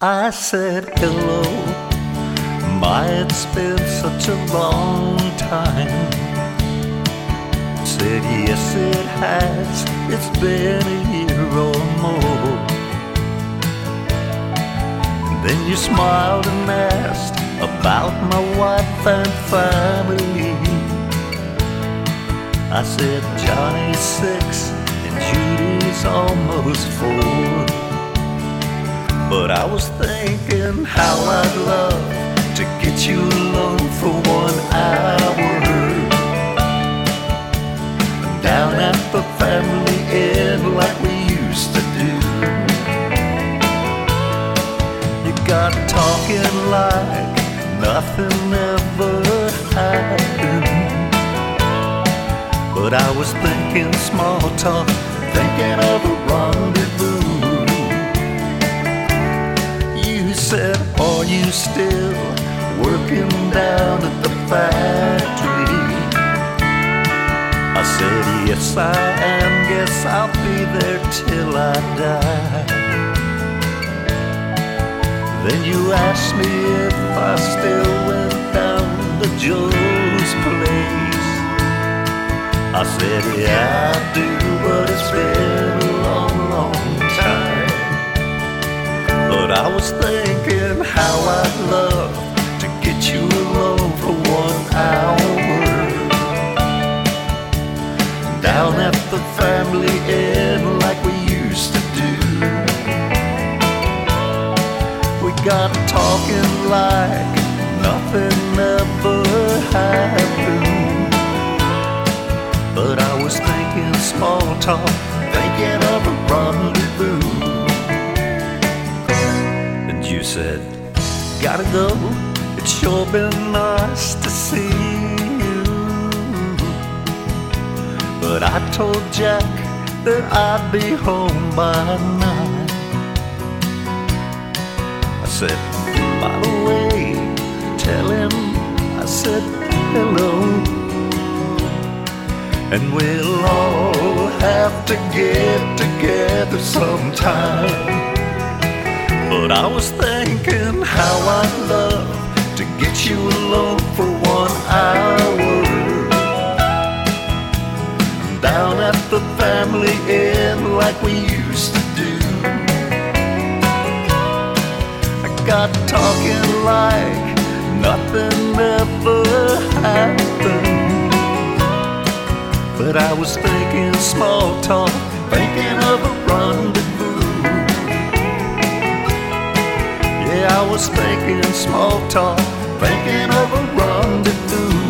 I said hello, my it's been such a long time. Said yes it has, it's been a year or more. And then you smiled and asked about my wife and family. I said Johnny's 6 and Judy's almost 4. But I was thinking how I'd love to get you alone for 1 hour down at the family inn like we used to do. You got talking like nothing ever happened. But I was thinking small talk, thinking of a rendezvous. You said, are you still working down at the factory? I said, yes I am, guess I'll be there till I die. Then you asked me if I still went down to Joe's place. I said, yeah I do, but it's been a long, long time. But I was thinking how I'd love to get you alone for 1 hour down at the family inn like we used to do. We got talking like nothing ever happened. But I was thinking small talk, thinking of a rendezvous. And you said, gotta go, it's sure been nice to see you. But I told Jack that I'd be home by 9. I said, by the way, tell him I said hello. And we'll all have to get together sometime. But I was thinking how I'd love to get you alone for 1 hour down at the family inn like we used to do. I got talking like nothing ever happened. But I was thinking small talk, thinking of a rendezvous. Yeah, I was thinking small talk, thinking of a rendezvous.